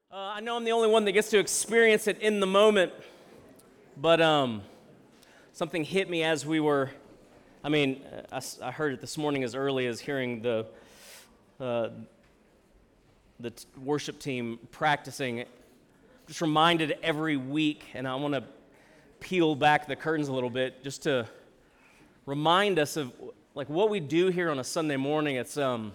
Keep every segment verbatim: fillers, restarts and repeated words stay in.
Uh, I know I'm the only one that gets to experience it in the moment, but um, something hit me as we were, I mean, I, I heard it this morning as early as hearing the, uh, the t- worship team practicing. Just reminded every week, and I want to peel back the curtains a little bit just to remind us of like what we do here on a Sunday morning. It's um.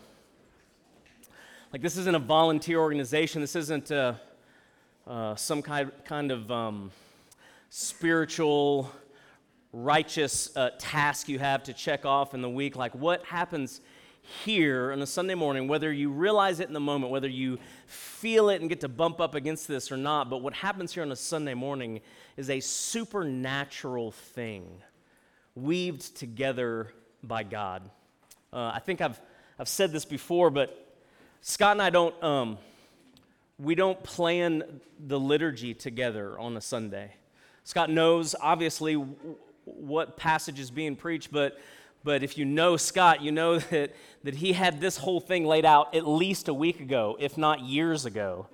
Like, this isn't a volunteer organization. This isn't uh, uh, some kind, kind of um, spiritual, righteous uh, task you have to check off in the week. Like, what happens here on a Sunday morning, whether you realize it in the moment, whether you feel it and get to bump up against this or not, but what happens here on a Sunday morning is a supernatural thing weaved together by God. Uh, I think I've I've said this before, but Scott and I don't, um, we don't plan the liturgy together on a Sunday. Scott knows, obviously, w- what passage is being preached, but but if you know Scott, you know that, that he had this whole thing laid out at least a week ago, if not years ago.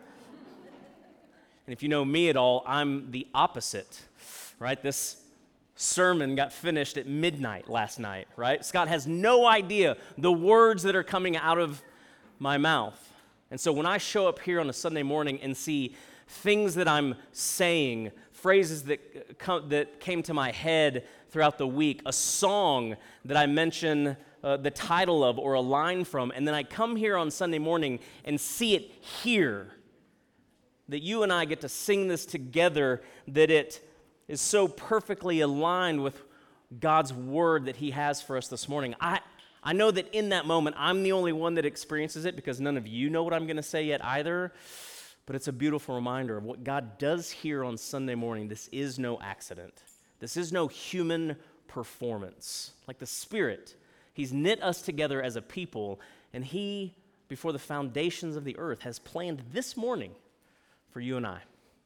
And if you know me at all, I'm the opposite, right? This sermon got finished at midnight last night, right? Scott has no idea the words that are coming out of my mouth. And so when I show up here on a Sunday morning and see things that I'm saying, phrases that come, that came to my head throughout the week, a song that I mention uh, the title of or a line from, and then I come here on Sunday morning and see it here, that you and I get to sing this together, that it is so perfectly aligned with God's word that he has for us this morning. I I know that in that moment, I'm the only one that experiences it because none of you know what I'm going to say yet either, but it's a beautiful reminder of what God does here on Sunday morning. This is no accident. This is no human performance. Like the Spirit, he's knit us together as a people, and he, before the foundations of the earth, has planned this morning for you and I.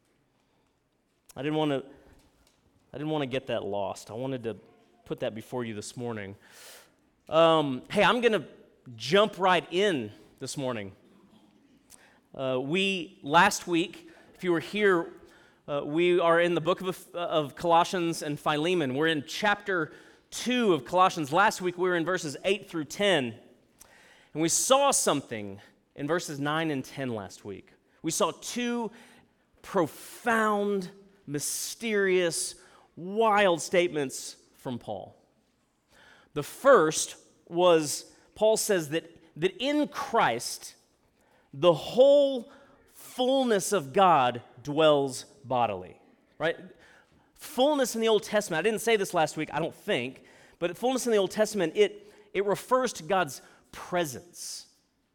I didn't want to, I didn't want to get that lost. I wanted to put that before you this morning. Um, hey, I'm going to jump right in this morning. Uh, we, last week, if you were here, uh, we are in the book of, of Colossians and Philemon. We're in chapter two of Colossians. Last week, we were in verses eight through ten. And we saw something in verses nine and ten last week. We saw two profound, mysterious, wild statements from Paul. The first was, Paul says that, that in Christ, the whole fullness of God dwells bodily, right? Fullness in the Old Testament, I didn't say this last week, I don't think, but fullness in the Old Testament, it, it refers to God's presence.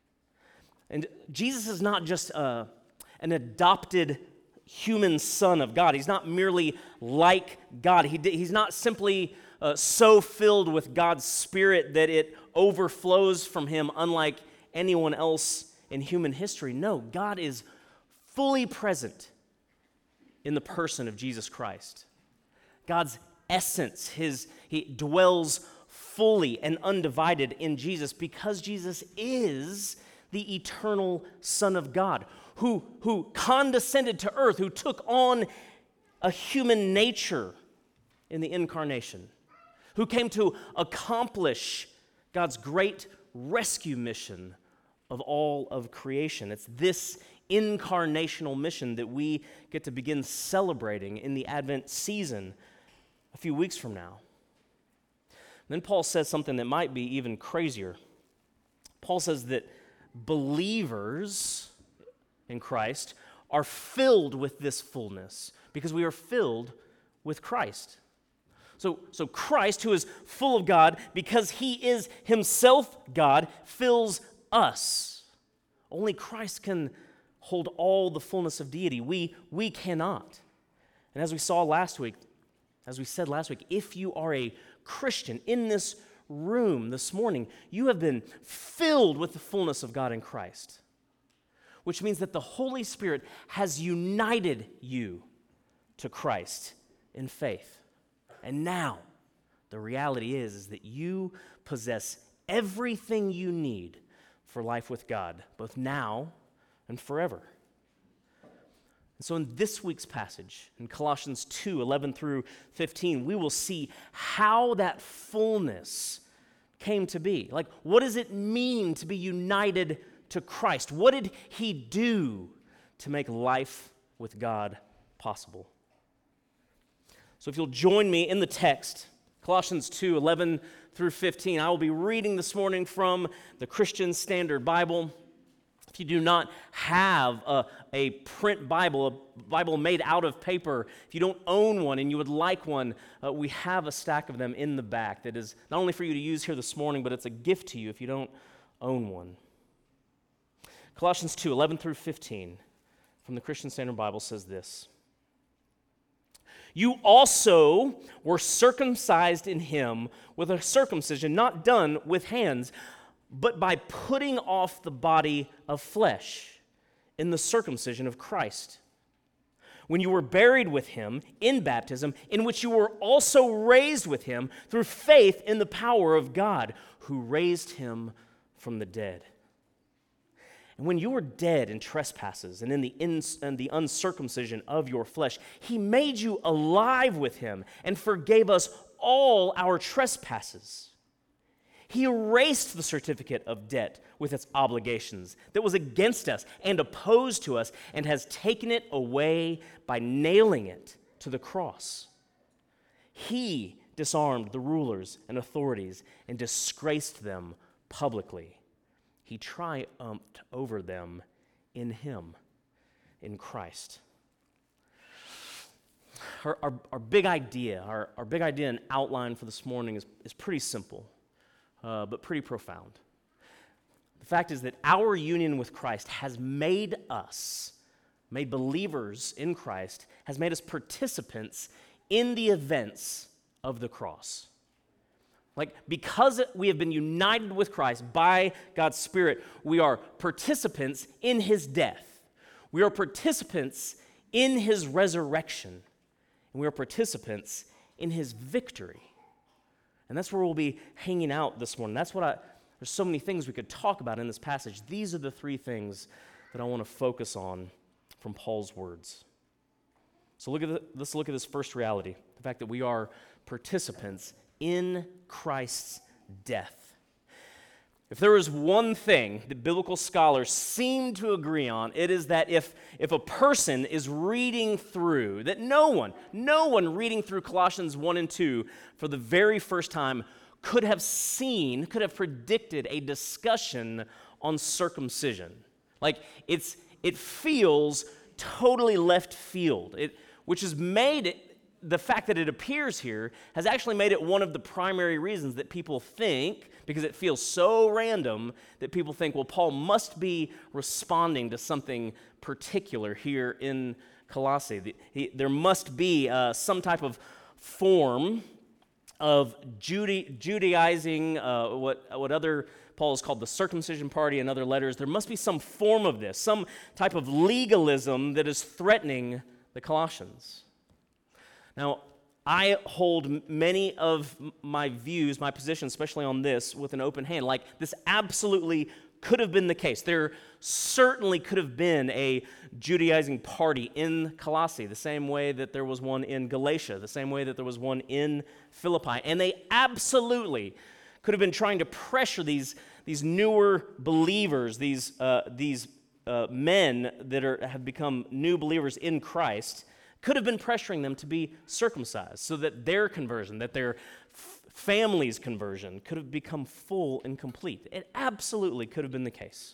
And Jesus is not just a, an adopted human son of God. He's not merely like God. He, he's not simply Uh, so filled with God's Spirit that it overflows from him unlike anyone else in human history. No, God is fully present in the person of Jesus Christ. God's essence, his, he dwells fully and undivided in Jesus because Jesus is the eternal Son of God who, who condescended to earth, who took on a human nature in the incarnation, who came to accomplish God's great rescue mission of all of creation. It's this incarnational mission that we get to begin celebrating in the Advent season a few weeks from now. And then Paul says something that might be even crazier. Paul says that believers in Christ are filled with this fullness because we are filled with Christ. So, so Christ, who is full of God, because he is himself God, fills us. Only Christ can hold all the fullness of deity. We, we cannot. And as we saw last week, as we said last week, if you are a Christian in this room this morning, you have been filled with the fullness of God in Christ, which means that the Holy Spirit has united you to Christ in faith. And now, the reality is, is that you possess everything you need for life with God, both now and forever. So in this week's passage, in Colossians two, eleven through fifteen, we will see how that fullness came to be. Like, what does it mean to be united to Christ? What did he do to make life with God possible? So if you'll join me in the text, Colossians two, eleven through fifteen, I will be reading this morning from the Christian Standard Bible. If you do not have a, a print Bible, a Bible made out of paper, if you don't own one and you would like one, uh, we have a stack of them in the back that is not only for you to use here this morning, but it's a gift to you if you don't own one. Colossians two, eleven through fifteen from the Christian Standard Bible says this: You also were circumcised in him with a circumcision not done with hands, but by putting off the body of flesh in the circumcision of Christ, when you were buried with him in baptism, in which you were also raised with him through faith in the power of God, who raised him from the dead. And when you were dead in trespasses and in the, ins- and the uncircumcision of your flesh, he made you alive with him and forgave us all our trespasses. He erased the certificate of debt with its obligations that was against us and opposed to us, and has taken it away by nailing it to the cross. He disarmed the rulers and authorities and disgraced them publicly. He triumphed over them in him, in Christ. Our, our, our big idea, our, our big idea and outline for this morning is, is pretty simple. Uh, but pretty profound. The fact is that our union with Christ has made us, made believers in Christ, has made us participants in the events of the cross. Like, because we have been united with Christ by God's Spirit, we are participants in his death. We are participants in his resurrection. And we are participants in his victory. And that's where we'll be hanging out this morning. That's what I, there's so many things we could talk about in this passage. These are the three things that I want to focus on from Paul's words. So look at the, let's look at this first reality, the fact that we are participants in Christ's death. If there is one thing that biblical scholars seem to agree on, it is that if, if a person is reading through, that no one, no one reading through Colossians one and two for the very first time could have seen, could have predicted a discussion on circumcision. Like, it's it feels totally left field, it, which has made it, the fact that it appears here has actually made it one of the primary reasons that people think, because it feels so random, that people think, well, Paul must be responding to something particular here in Colossae. The, he, there must be uh, some type of form of Jude, Judaizing, uh, what, what other Paul has called the circumcision party in other letters. There must be some form of this, some type of legalism that is threatening the Colossians. Now, I hold many of my views, my positions, especially on this, with an open hand. Like, this absolutely could have been the case. There certainly could have been a Judaizing party in Colossae, the same way that there was one in Galatia, the same way that there was one in Philippi. And they absolutely could have been trying to pressure these, these newer believers, these, uh, these uh, men that are, have become new believers in Christ, could have been pressuring them to be circumcised so that their conversion, that their f- family's conversion could have become full and complete. It absolutely could have been the case.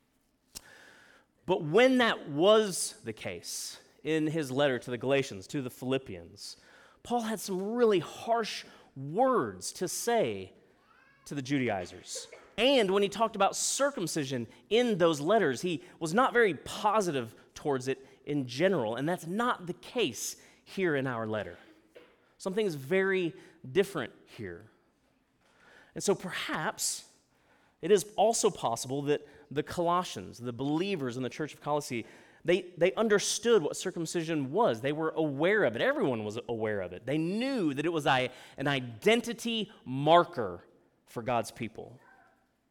But when that was the case, in his letter to the Galatians, to the Philippians, Paul had some really harsh words to say to the Judaizers. And when he talked about circumcision in those letters, he was not very positive towards it in general, and that's not the case here in our letter. Something is very different here. And so perhaps it is also possible that the Colossians, the believers in the church of Colossae, they, they understood what circumcision was. They were aware of it. Everyone was aware of it. They knew that it was a, an identity marker for God's people.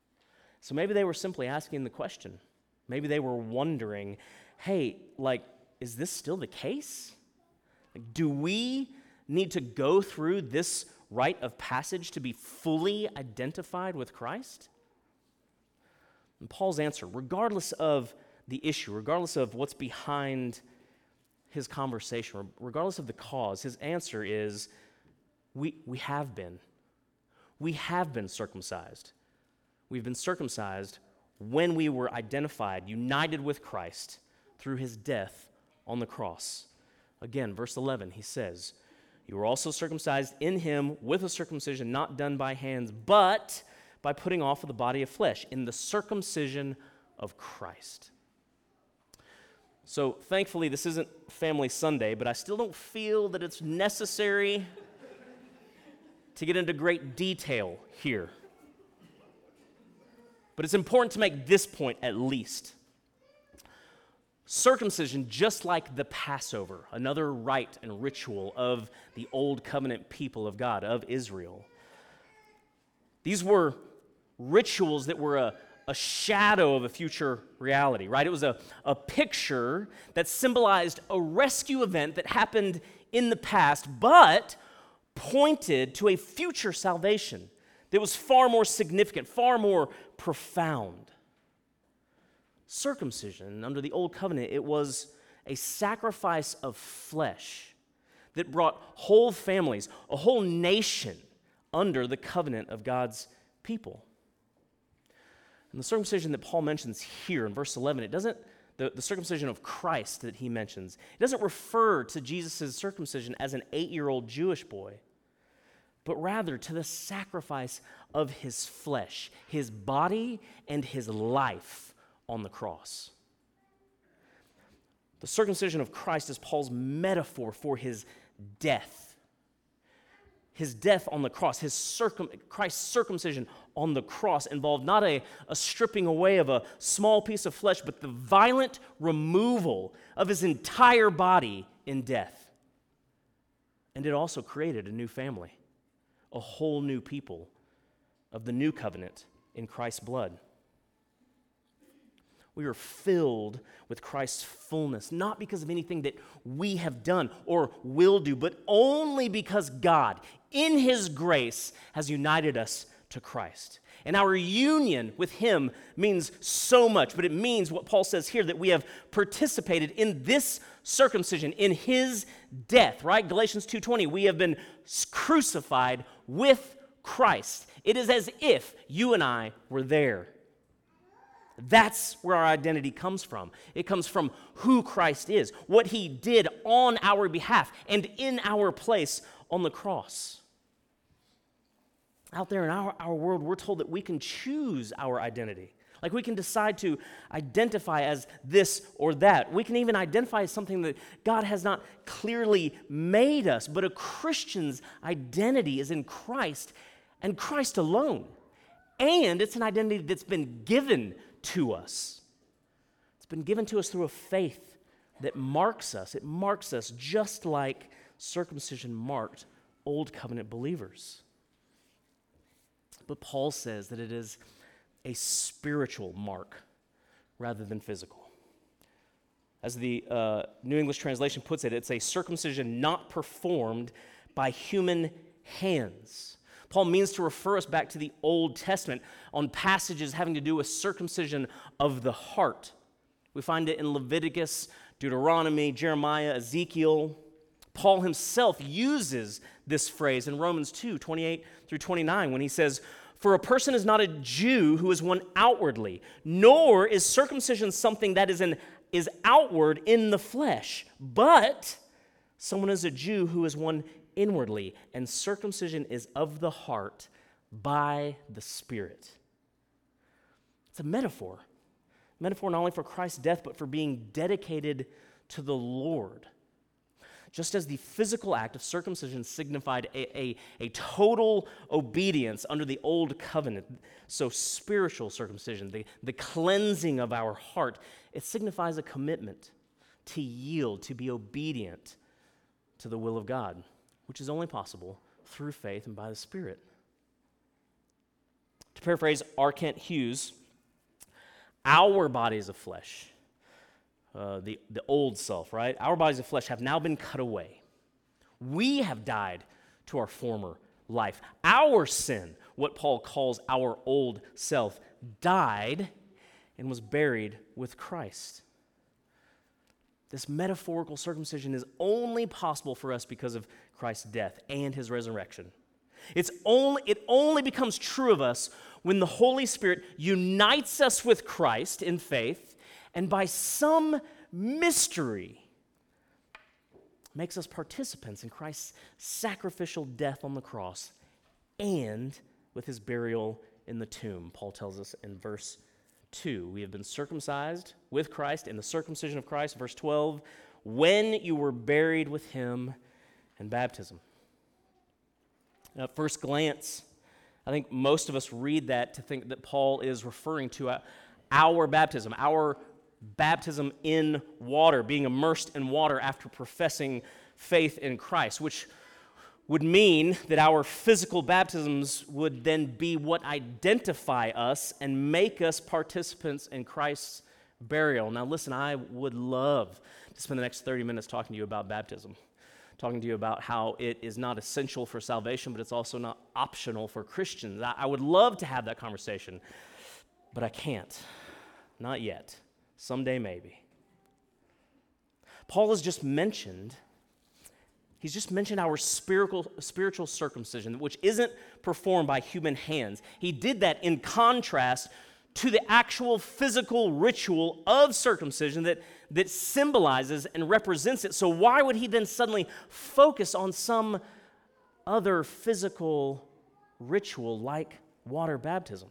So maybe they were simply asking the question. Maybe they were wondering, hey, like, is this still the case? Like, do we need to go through this rite of passage to be fully identified with Christ? And Paul's answer, regardless of the issue, regardless of what's behind his conversation, regardless of the cause, his answer is, we, we have been. We have been circumcised. We've been circumcised when we were identified, united with Christ through his death on the cross. Again, verse eleven, he says, you were also circumcised in him with a circumcision not done by hands, but by putting off of the body of flesh, in the circumcision of Christ. So thankfully, this isn't Family Sunday, but I still don't feel that it's necessary to get into great detail here. But it's important to make this point at least. Circumcision, just like the Passover, another rite and ritual of the old covenant people of God, of Israel, these were rituals that were a, a shadow of a future reality, right? It was a, a picture that symbolized a rescue event that happened in the past, but pointed to a future salvation that was far more significant, far more profound. Circumcision, under the Old Covenant, it was a sacrifice of flesh that brought whole families, a whole nation under the covenant of God's people. And the circumcision that Paul mentions here in verse eleven, it doesn't, the, the circumcision of Christ that he mentions, it doesn't refer to Jesus' circumcision as an eight-year-old Jewish boy, but rather to the sacrifice of his flesh, his body, and his life on the cross. The circumcision of Christ is Paul's metaphor for his death. His death on the cross, his circum, Christ's circumcision on the cross involved not a, a stripping away of a small piece of flesh, but the violent removal of his entire body in death. And it also created a new family, a whole new people of the new covenant in Christ's blood. We are filled with Christ's fullness, not because of anything that we have done or will do, but only because God, in his grace, has united us to Christ. And our union with him means so much, but it means what Paul says here, that we have participated in this circumcision, in his death, right? Galatians two twenty, we have been crucified with Christ. It is as if you and I were there. That's where our identity comes from. It comes from who Christ is, what he did on our behalf and in our place on the cross. Out there in our, our world, we're told that we can choose our identity. Like we can decide to identify as this or that. We can even identify as something that God has not clearly made us, but a Christian's identity is in Christ and Christ alone. And it's an identity that's been given to us. It's been given to us through a faith that marks us. It marks us just like circumcision marked Old Covenant believers. But Paul says that it is a spiritual mark rather than physical. As the uh, New English Translation puts it, it's a circumcision not performed by human hands. Paul means to refer us back to the Old Testament on passages having to do with circumcision of the heart. We find it in Leviticus, Deuteronomy, Jeremiah, Ezekiel. Paul himself uses this phrase in Romans two, twenty-eight through twenty-nine when he says, "For a person is not a Jew who is one outwardly, nor is circumcision something that is, an, is outward in the flesh, but someone is a Jew who is one inwardly, and circumcision is of the heart by the Spirit." It's a metaphor. Metaphor not only for Christ's death, but for being dedicated to the Lord. Just as the physical act of circumcision signified a, a, a total obedience under the old covenant, so spiritual circumcision, the, the cleansing of our heart, it signifies a commitment to yield, to be obedient to the will of God, which is only possible through faith and by the Spirit. To paraphrase R. Kent Hughes, our bodies of flesh, uh, the, the old self, right? Our bodies of flesh have now been cut away. We have died to our former life. Our sin, what Paul calls our old self, died and was buried with Christ. This metaphorical circumcision is only possible for us because of Christ's death and his resurrection. It's only, it only becomes true of us when the Holy Spirit unites us with Christ in faith and by some mystery makes us participants in Christ's sacrificial death on the cross and with his burial in the tomb. Paul tells us in verse two, we have been circumcised with Christ in the circumcision of Christ. Verse twelve, when you were buried with him in baptism. Now, at first glance, I think most of us read that to think that Paul is referring to our baptism, our baptism in water, being immersed in water after professing faith in Christ, which would mean that our physical baptisms would then be what identify us and make us participants in Christ's burial. Now listen, I would love to spend the next thirty minutes talking to you about baptism, talking to you about how it is not essential for salvation, but it's also not optional for Christians. I, I would love to have that conversation, but I can't. Not yet. Someday maybe. Paul has just mentioned He's just mentioned our spiritual, spiritual circumcision, which isn't performed by human hands. He did that in contrast to the actual physical ritual of circumcision that, that symbolizes and represents it. So why would he then suddenly focus on some other physical ritual like water baptism?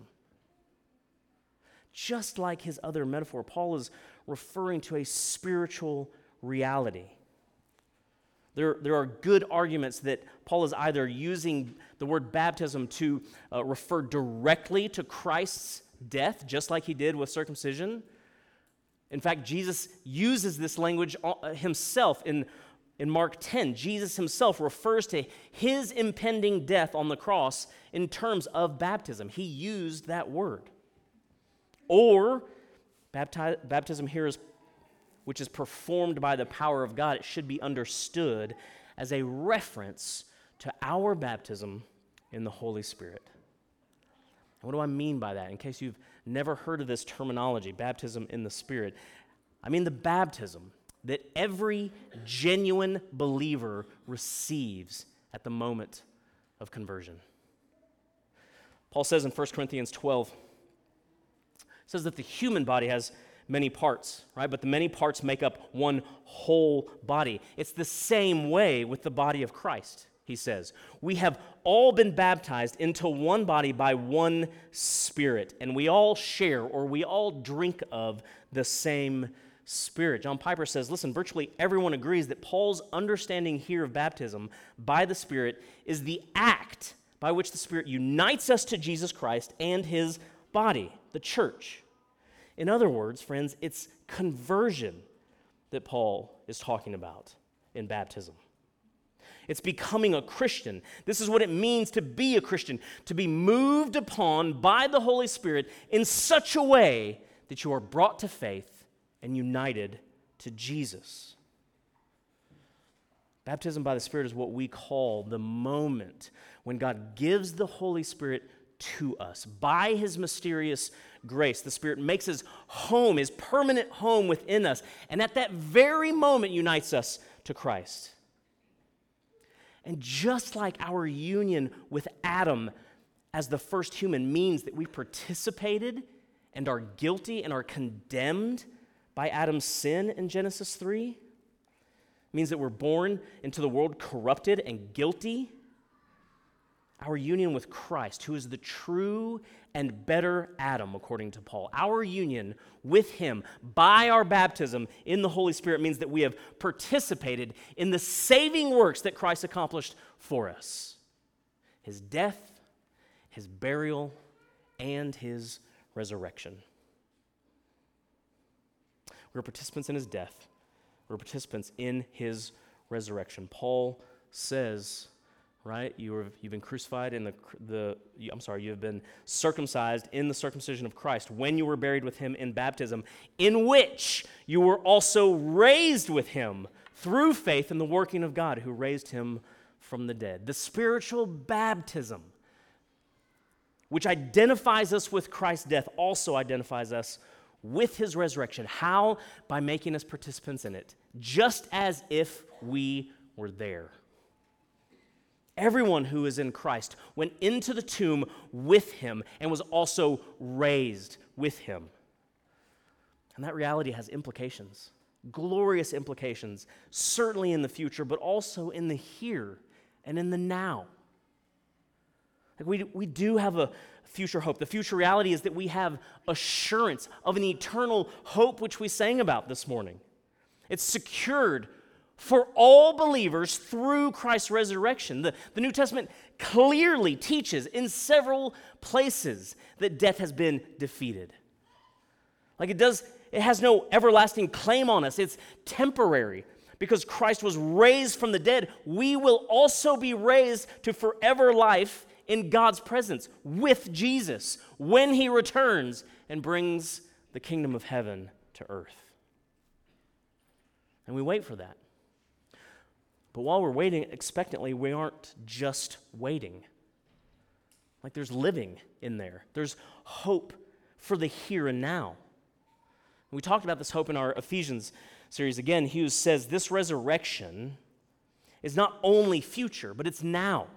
Just like his other metaphor, Paul is referring to a spiritual reality. There, there are good arguments that Paul is either using the word baptism to uh, refer directly to Christ's death, just like he did with circumcision. In fact, Jesus uses this language himself in, in Mark ten. Jesus himself refers to his impending death on the cross in terms of baptism. He used that word. Or bapti- baptism here is which is performed by the power of God, it should be understood as a reference to our baptism in the Holy Spirit. And what do I mean by that? In case you've never heard of this terminology, baptism in the Spirit, I mean the baptism that every genuine believer receives at the moment of conversion. Paul says in First Corinthians twelve, says that the human body has many parts, right? But the many parts make up one whole body. It's the same way with the body of Christ, he says. We have all been baptized into one body by one Spirit, and we all share or we all drink of the same Spirit. John Piper says, listen, virtually everyone agrees that Paul's understanding here of baptism by the Spirit is the act by which the Spirit unites us to Jesus Christ and his body, the church. In other words, friends, it's conversion that Paul is talking about in baptism. It's becoming a Christian. This is what it means to be a Christian, to be moved upon by the Holy Spirit in such a way that you are brought to faith and united to Jesus. Baptism by the Spirit is what we call the moment when God gives the Holy Spirit to us. By his mysterious grace, the Spirit makes his home, his permanent home within us, and at that very moment unites us to Christ. And just like our union with Adam as the first human means that we participated and are guilty and are condemned by Adam's sin in Genesis three, means that we're born into the world corrupted and guilty. Our union with Christ, who is the true and better Adam, according to Paul, our union with him by our baptism in the Holy Spirit means that we have participated in the saving works that Christ accomplished for us. His death, his burial, and his resurrection. We're participants in his death. We're participants in his resurrection. Paul says, right? You were, you've been crucified in the, the, I'm sorry, you have been circumcised in the circumcision of Christ when you were buried with him in baptism, in which you were also raised with him through faith in the working of God who raised him from the dead. The spiritual baptism, which identifies us with Christ's death, also identifies us with his resurrection. How? By making us participants in it, just as if we were there. Everyone who is in Christ went into the tomb with him and was also raised with him. And that reality has implications, glorious implications, certainly in the future, but also in the here and in the now. Like we, we do have a future hope. The future reality is that we have assurance of an eternal hope, which we sang about this morning. It's secured for all believers through Christ's resurrection. The, the New Testament clearly teaches in several places that death has been defeated. Like it does, it has no everlasting claim on us. It's temporary. Because Christ was raised from the dead, we will also be raised to forever life in God's presence with Jesus when he returns and brings the kingdom of heaven to earth. And we wait for that. But while we're waiting expectantly, we aren't just waiting. Like there's living in there. There's hope for the here and now. We talked about this hope in our Ephesians series. Again, Hughes says this resurrection is not only future, but it's now.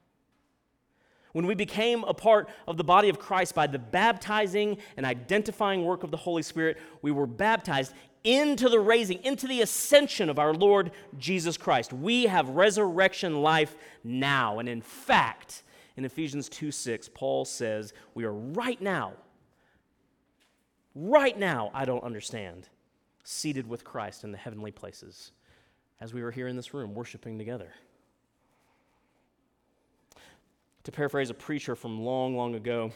When we became a part of the body of Christ by the baptizing and identifying work of the Holy Spirit, we were baptized into the raising, into the ascension of our Lord Jesus Christ. We have resurrection life now. And in fact, in Ephesians two six, Paul says we are right now, right now, I don't understand, seated with Christ in the heavenly places as we were here in this room worshiping together. To paraphrase a preacher from long, long ago,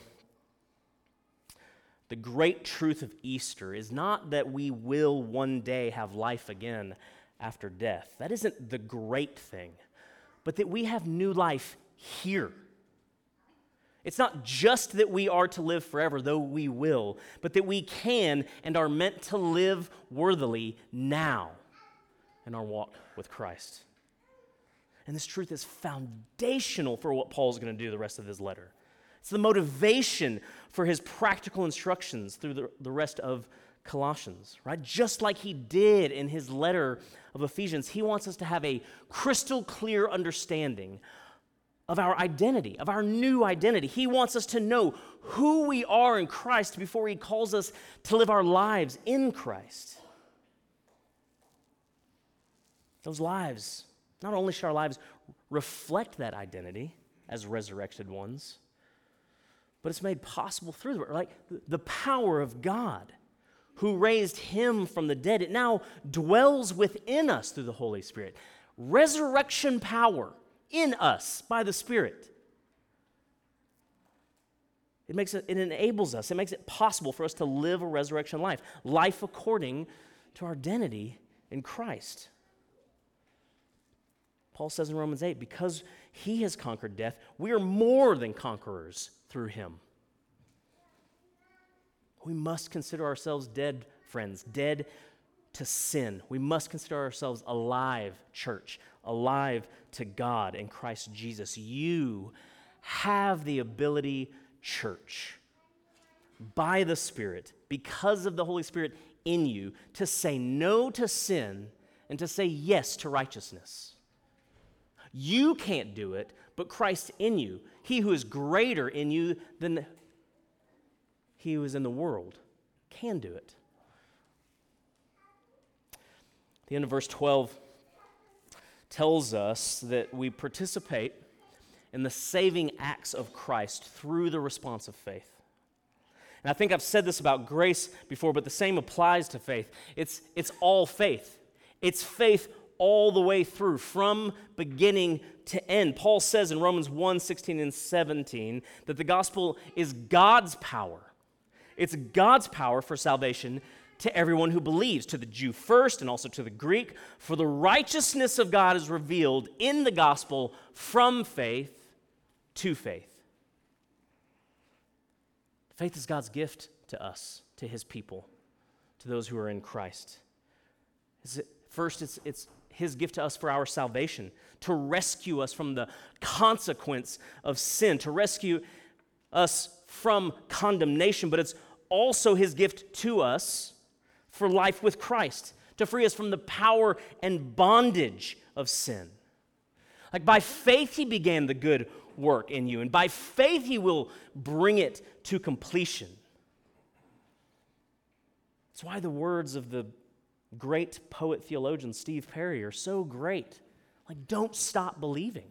the great truth of Easter is not that we will one day have life again after death. That isn't the great thing, but that we have new life here. It's not just that we are to live forever, though we will, but that we can and are meant to live worthily now in our walk with Christ. And this truth is foundational for what Paul's going to do the rest of his letter. It's the motivation for his practical instructions through the, the rest of Colossians, right? Just like he did in his letter of Ephesians, he wants us to have a crystal clear understanding of our identity, of our new identity. He wants us to know who we are in Christ before he calls us to live our lives in Christ. Those lives, not only should our lives reflect that identity as resurrected ones, but it's made possible through the, like the power of God who raised him from the dead. It now dwells within us through the Holy Spirit. Resurrection power in us by the Spirit. It makes it, it enables us, it makes it possible for us to live a resurrection life, life according to our identity in Christ. Paul says in Romans eight, because he has conquered death, we are more than conquerors through him. We must consider ourselves dead, friends, dead to sin. We must consider ourselves alive, church, alive to God in Christ Jesus. You have the ability, church, by the Spirit, because of the Holy Spirit in you, to say no to sin and to say yes to righteousness. You can't do it, but Christ in you, he who is greater in you than he who is in the world, can do it. The end of verse twelve tells us that we participate in the saving acts of Christ through the response of faith. And I think I've said this about grace before, but the same applies to faith. It's, it's all faith. It's faith all the way through, from beginning to end. Paul says in Romans one, sixteen and seventeen that the gospel is God's power. It's God's power for salvation to everyone who believes, to the Jew first and also to the Greek. For the righteousness of God is revealed in the gospel from faith to faith. Faith is God's gift to us, to his people, to those who are in Christ. First, it's, it's his gift to us for our salvation, to rescue us from the consequence of sin, to rescue us from condemnation, but it's also his gift to us for life with Christ, to free us from the power and bondage of sin. Like by faith he began the good work in you, and by faith he will bring it to completion. That's why the words of the great poet theologian Steve Perry are so great. Like, don't stop believing.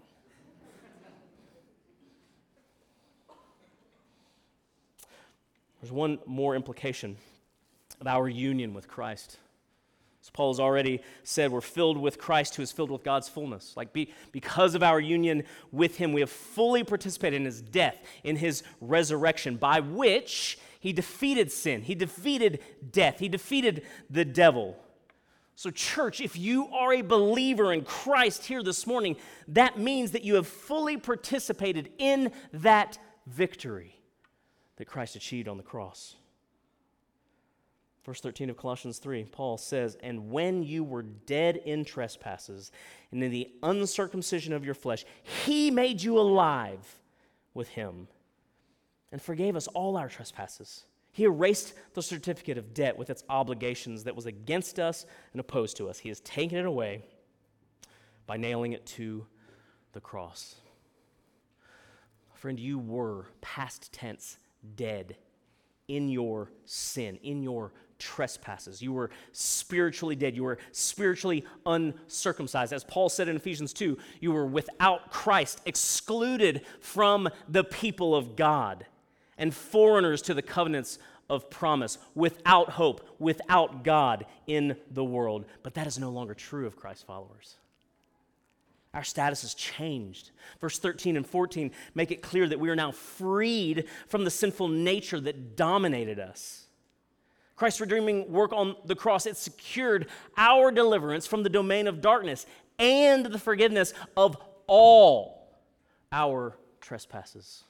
There's one more implication of our union with Christ. As Paul has already said, we're filled with Christ who is filled with God's fullness. Like be, because of our union with him, we have fully participated in his death, in his resurrection, by which he defeated sin, he defeated death, he defeated the devil. So church, if you are a believer in Christ here this morning, that means that you have fully participated in that victory that Christ achieved on the cross. Verse thirteen of Colossians three, Paul says, "And when you were dead in trespasses and in the uncircumcision of your flesh, he made you alive with him and forgave us all our trespasses. He erased the certificate of debt with its obligations that was against us and opposed to us. He has taken it away by nailing it to the cross." Friend, you were, past tense, dead in your sin, in your trespasses. You were spiritually dead. You were spiritually uncircumcised. As Paul said in Ephesians two, you were without Christ, excluded from the people of God, and foreigners to the covenants of promise, without hope, without God in the world. But that is no longer true of Christ's followers. Our status has changed. Verse thirteen and fourteen make it clear that we are now freed from the sinful nature that dominated us. Christ's redeeming work on the cross, it secured our deliverance from the domain of darkness and the forgiveness of all our trespasses.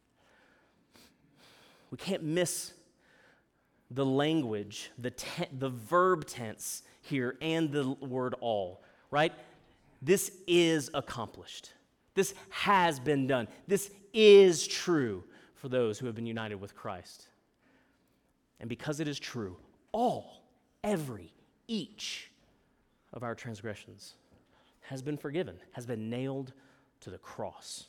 We can't miss the language, the, te- the verb tense here, and the word all, right? This is accomplished. This has been done. This is true for those who have been united with Christ. And because it is true, all, every, each of our transgressions has been forgiven, has been nailed to the cross.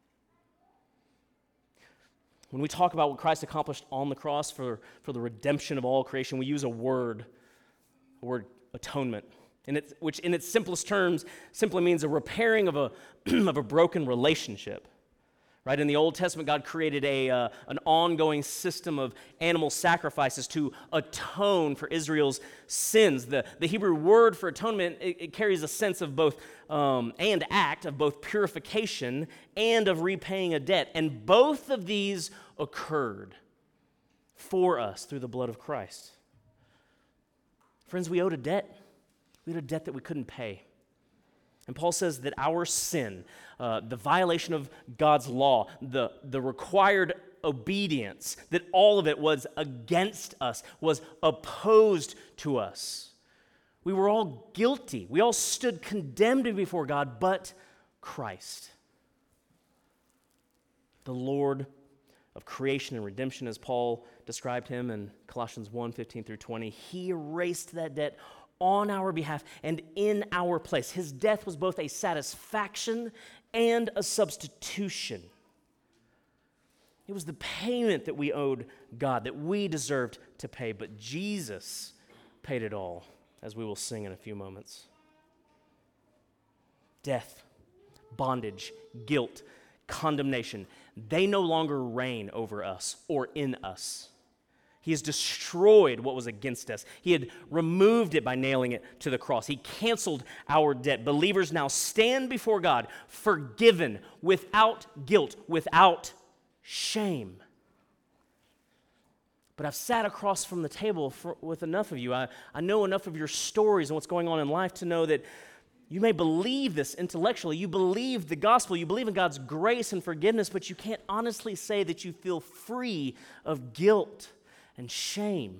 When we talk about what Christ accomplished on the cross for, for the redemption of all creation, we use a word, a word atonement, and it, which in its simplest terms simply means a repairing of a, of a broken relationship. Right? In the Old Testament, God created a uh, an ongoing system of animal sacrifices to atone for Israel's sins. The, the Hebrew word for atonement, it, it carries a sense of both, um, and act of both purification and of repaying a debt. And both of these occurred for us through the blood of Christ. Friends, we owed a debt. We owed a debt that we couldn't pay. And Paul says that our sin, uh, the violation of God's law, the, the required obedience, that all of it was against us, was opposed to us. We were all guilty. We all stood condemned before God, but Christ, the Lord of creation and redemption, as Paul described him in Colossians one, fifteen through twenty, he erased that debt on our behalf and in our place. His death was both a satisfaction and a substitution. It was the payment that we owed God, that we deserved to pay, but Jesus paid it all, as we will sing in a few moments. Death, bondage, guilt, condemnation, they no longer reign over us or in us. He has destroyed what was against us. He had removed it by nailing it to the cross. He canceled our debt. Believers now stand before God forgiven, without guilt, without shame. But I've sat across from the table for, with enough of you. I, I know enough of your stories and what's going on in life to know that you may believe this intellectually. You believe the gospel. You believe in God's grace and forgiveness, but you can't honestly say that you feel free of guilt and shame.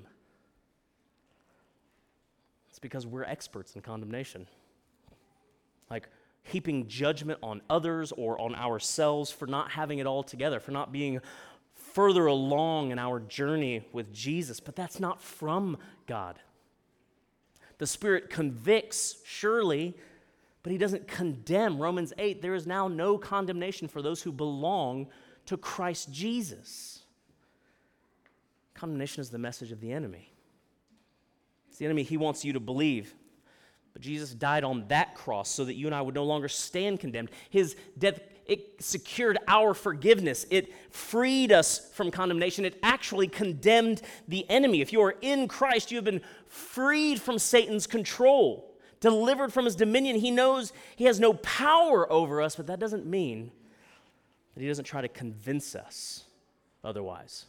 It's because we're experts in condemnation. Like heaping judgment on others or on ourselves for not having it all together, for not being further along in our journey with Jesus. But that's not from God. The Spirit convicts, surely, but he doesn't condemn. Romans eight, there is now no condemnation for those who belong to Christ Jesus. Condemnation is the message of the enemy. It's the enemy he wants you to believe. But Jesus died on that cross so that you and I would no longer stand condemned. His death, it secured our forgiveness. It freed us from condemnation. It actually condemned the enemy. If you are in Christ, you have been freed from Satan's control, delivered from his dominion. He knows he has no power over us, but that doesn't mean that he doesn't try to convince us otherwise.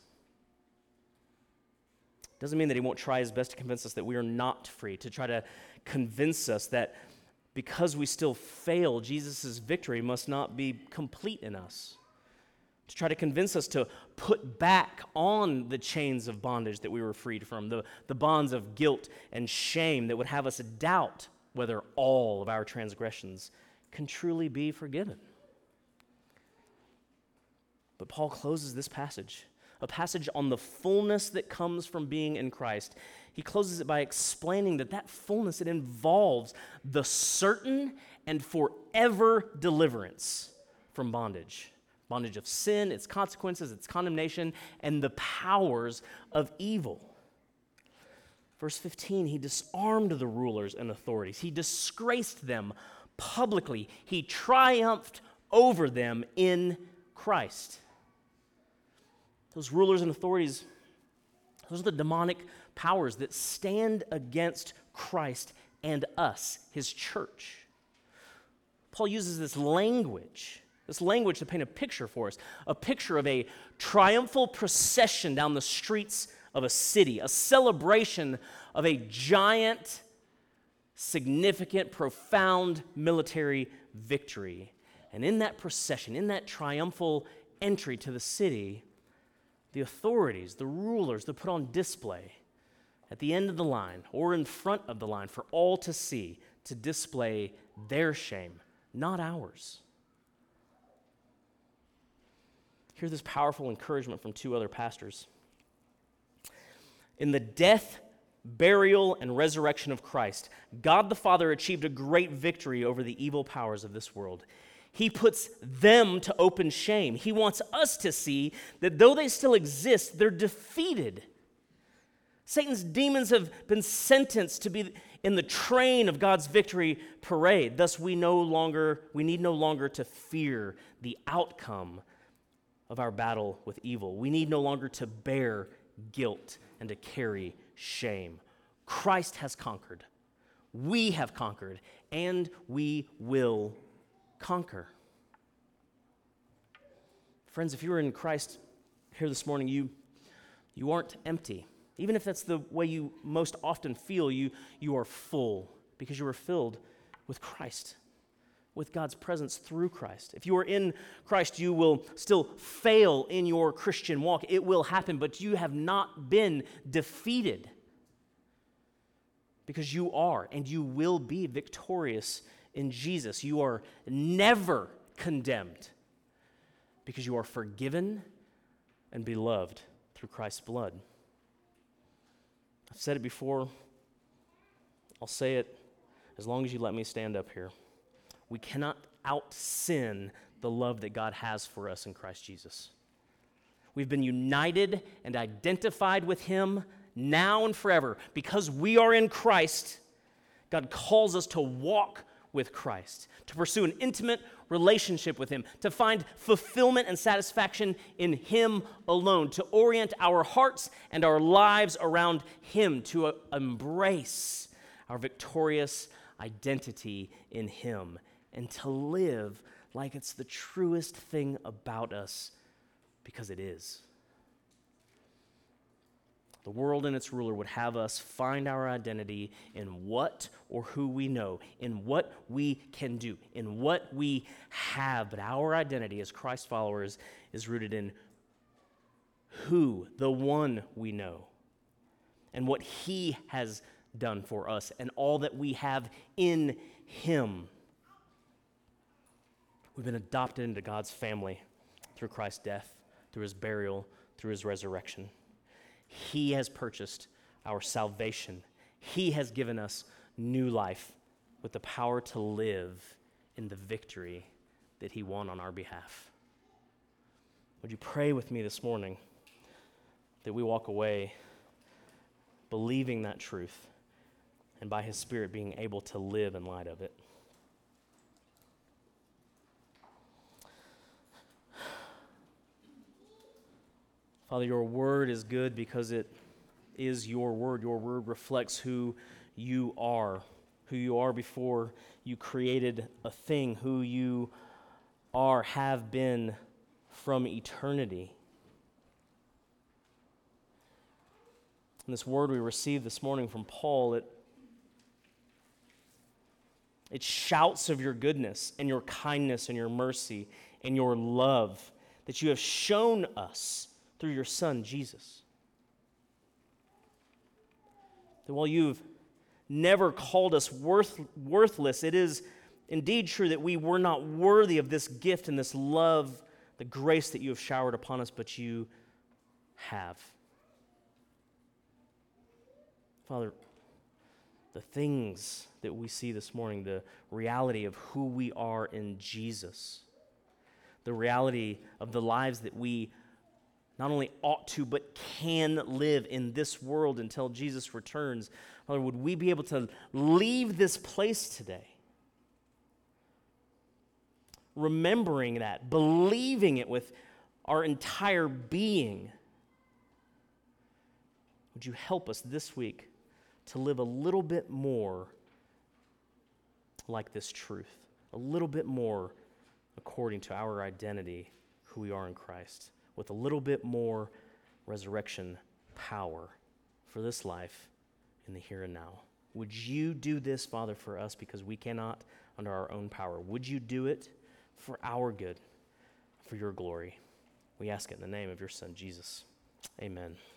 It doesn't mean that he won't try his best to convince us that we are not free, to try to convince us that because we still fail, Jesus' victory must not be complete in us. To try to convince us to put back on the chains of bondage that we were freed from, the, the bonds of guilt and shame that would have us doubt whether all of our transgressions can truly be forgiven. But Paul closes this passage, a passage on the fullness that comes from being in Christ. He closes it by explaining that that fullness, it involves the certain and forever deliverance from bondage. Bondage of sin, its consequences, its condemnation, and the powers of evil. Verse fifteen, he disarmed the rulers and authorities. He disgraced them publicly. He triumphed over them in Christ. Those rulers and authorities, those are the demonic powers that stand against Christ and us, his church. Paul uses this language, this language to paint a picture for us, a picture of a triumphal procession down the streets of a city, a celebration of a giant, significant, profound military victory. And in that procession, in that triumphal entry to the city, the authorities, the rulers, they're put on display at the end of the line or in front of the line for all to see, to display their shame, not ours. Hear this powerful encouragement from two other pastors. In the death, burial, and resurrection of Christ, God the Father achieved a great victory over the evil powers of this world. He puts them to open shame. He wants us to see that though they still exist, they're defeated. Satan's demons have been sentenced to be in the train of God's victory parade. Thus, we no longer, we need no longer to fear the outcome of our battle with evil. We need no longer to bear guilt and to carry shame. Christ has conquered. We have conquered, and we will conquer. Friends, if you are in Christ here this morning, you, you aren't empty. Even if that's the way you most often feel, you, you are full because you are filled with Christ, with God's presence through Christ. If you are in Christ, you will still fail in your Christian walk. It will happen, but you have not been defeated because you are and you will be victorious in Jesus. You are never condemned because you are forgiven and beloved through Christ's blood. I've said it before. I'll say it as long as you let me stand up here. We cannot out-sin the love that God has for us in Christ Jesus. We've been united and identified with him now and forever. Because we are in Christ, God calls us to walk with Christ, to pursue an intimate relationship with him, to find fulfillment and satisfaction in him alone, to orient our hearts and our lives around him, to uh, embrace our victorious identity in him, and to live like it's the truest thing about us, because it is. the world and its ruler would have us find our identity in what or who we know, in what we can do, in what we have. But our identity as Christ followers is rooted in who, the one we know, and what he has done for us, and all that we have in him. We've been adopted into God's family through Christ's death, through his burial, through his resurrection. He has purchased our salvation. He has given us new life with the power to live in the victory that he won on our behalf. Would you pray with me this morning that we walk away believing that truth and by his Spirit being able to live in light of it? Father, your word is good because it is your word. Your word reflects who you are, who you are before you created a thing, who you are, have been from eternity. And this word we received this morning from Paul, it, it shouts of your goodness and your kindness and your mercy and your love that you have shown us through your Son, Jesus. That while you've never called us worth, worthless, it is indeed true that we were not worthy of this gift and this love, the grace that you have showered upon us, but you have. Father, the things that we see this morning, the reality of who we are in Jesus, the reality of the lives that we not only ought to, but can live in this world until Jesus returns. Father, would we be able to leave this place today remembering that, believing it with our entire being? Would you help us this week to live a little bit more like this truth, a little bit more according to our identity, who we are in Christ, with a little bit more resurrection power for this life in the here and now? Would you do this, Father, for us because we cannot under our own power? Would you do it for our good, for your glory? We ask it in the name of your Son, Jesus. Amen.